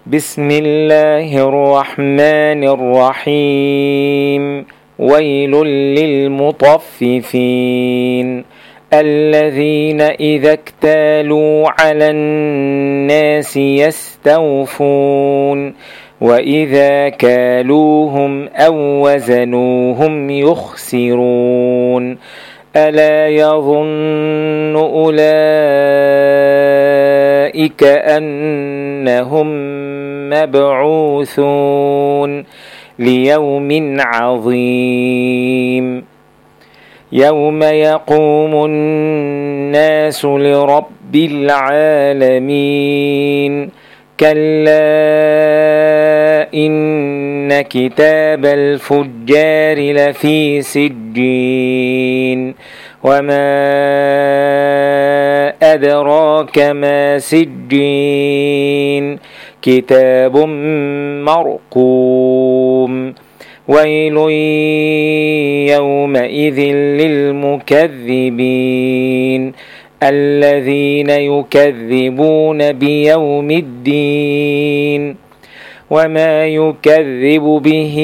بسم الله الرحمن الرحيم. ويل للمطففين الذين إذا اكتالوا على الناس يستوفون وإذا كالوهم أو وزنوهم يخسرون ألا يظن أولئك أنهم مبعوثون ليوم عظيم يوم يقوم الناس لرب العالمين كلا إن كتاب الفجار لفي سجين وما أدراك ما سجين كتاب مرقوم ويل يومئذ للمكذبين الذين يكذبون بيوم الدين وما يكذب به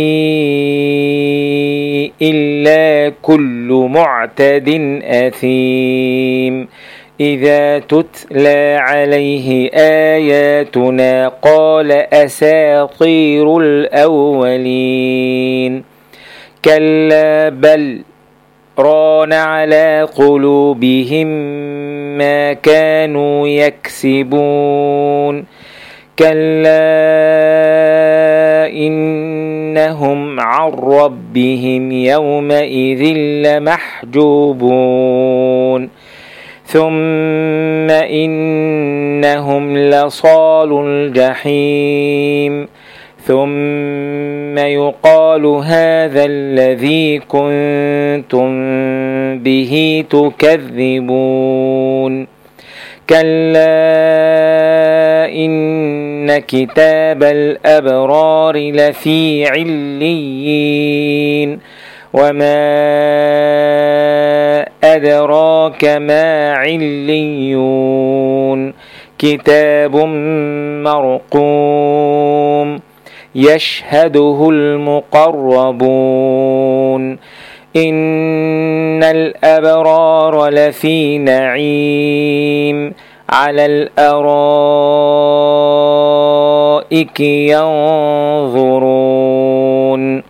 إلا كل معتد أثيم إذا تتلى عليه آياتنا قال أساطير الأولين كلا بل ران على قلوبهم ما كانوا يكسبون كلا إنهم عن ربهم يومئذ لمحجوبون ثم إنهم لصالو الجحيم ثم يقال هذا الذي كنتم به تكذبون كلا إن كتاب الأبرار لفي عليين وما أدراك ما عليون كتاب مرقوم يشهده المقربون إن الأبرار لفي نعيم على الأرائك ينظرون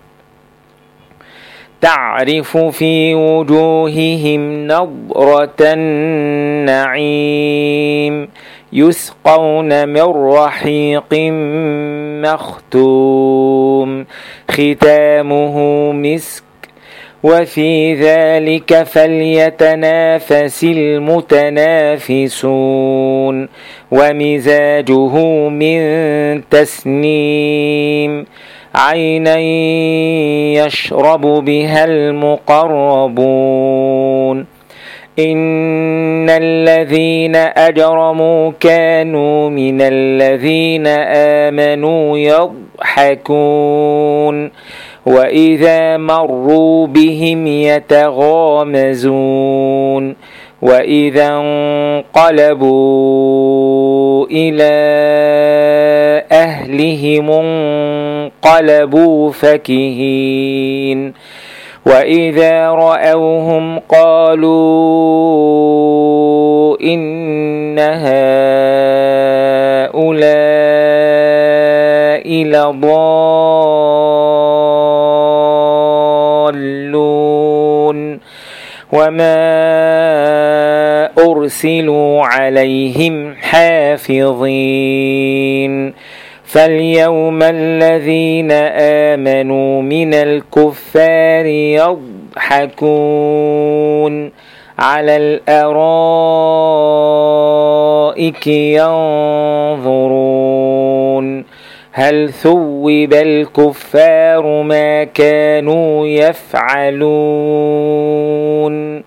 تعرف في وجوههم نضرة النعيم يسقون من رحيق مختوم ختامه مسك وفي ذلك فليتنافس المتنافسون ومزاجه من تسنيم عينا يشرب بها المقربون إن الذين أجرموا كانوا من الذين آمنوا يضحكون وإذا مروا بهم يتغامزون وإذا انقلبوا إلى أهلهم انقلبوا فكهين وإذا رأوهم قالوا إن هؤلاء لضالون وما أرسلوا عليهم حافظين فاليوم الذين آمنوا من الكفار يضحكون على الأرائك ينظرون هل ثوب الكفار ما كانوا يفعلون